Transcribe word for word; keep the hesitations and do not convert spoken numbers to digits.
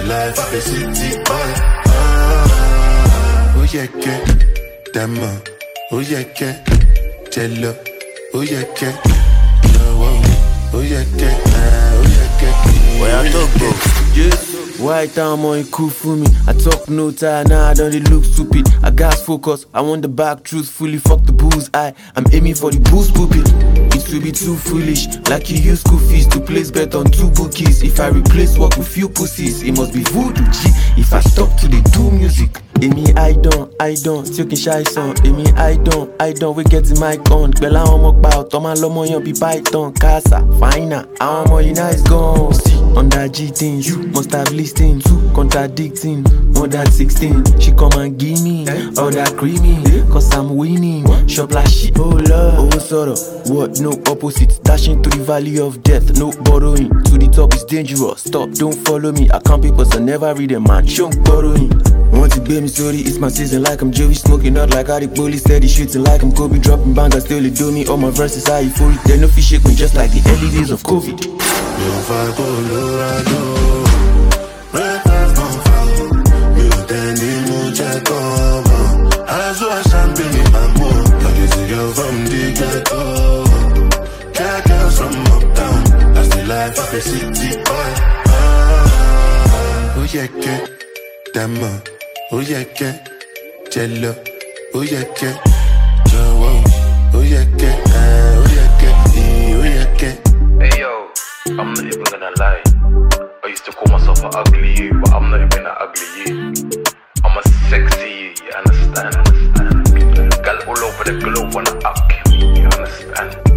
life of a city boy. Ah, oh yeah, yeah, Dama. Oh yeah, yeah, Jello. Oh yeah, yeah, oh yeah, yeah, oh yeah, yeah. Where I talk, bro? Yes. White time on cool for me. I talk no time now, I don't they look stupid. I got focus, I want the back truthfully. Fuck the booze, I I'm aiming for the boost poopy. It will be too foolish, like you use school fees to place bet on two bookies. If I replace work with few pussies, it must be voodoo G. If I stop to the do music, Amy I don't, I don't, taking shy song. Amy I don't, I don't, we get the mic on. Bella on my bout, on my lomo yon be python. Casa, finer, I want more nice gone. See, on that G things, you must have listened to contradicting. More than sixteen, she come and give me all that creamy, cause I'm winning. Shop like shit, oh love, oh sort of, what no opposite. Dashing to the valley of death, no borrowing. To the top is dangerous, stop, don't follow me. I can't papers, I never read them, man, shunk borrowing. Want to be me sorry, it's my season like I'm Joey. Smoking out like how the police steady shooting like I'm Kobe. Dropping bangers, still they do me. All my verses are euphoric. They no fish shake me just like the early days of COVID. Yo fa Colorado, red pass non follow. Me tendi mucha como. As I champagne amour. Like it's a girl from the ghetto. Cat girls from uptown. That's the life of a city boy. Ah, oh yeah, yeah, Dama. Oh yeah, yeah, Jello. Oh yeah, yeah, oh oh yeah, yeah, oh yeah, yeah, oh yeah, yeah. Hey yo, I'm not even gonna lie. I used to call myself an ugly you, but I'm not even an ugly you. I'm a sexy you, you understand? Understand? Girl all over the globe wanna up you, you understand?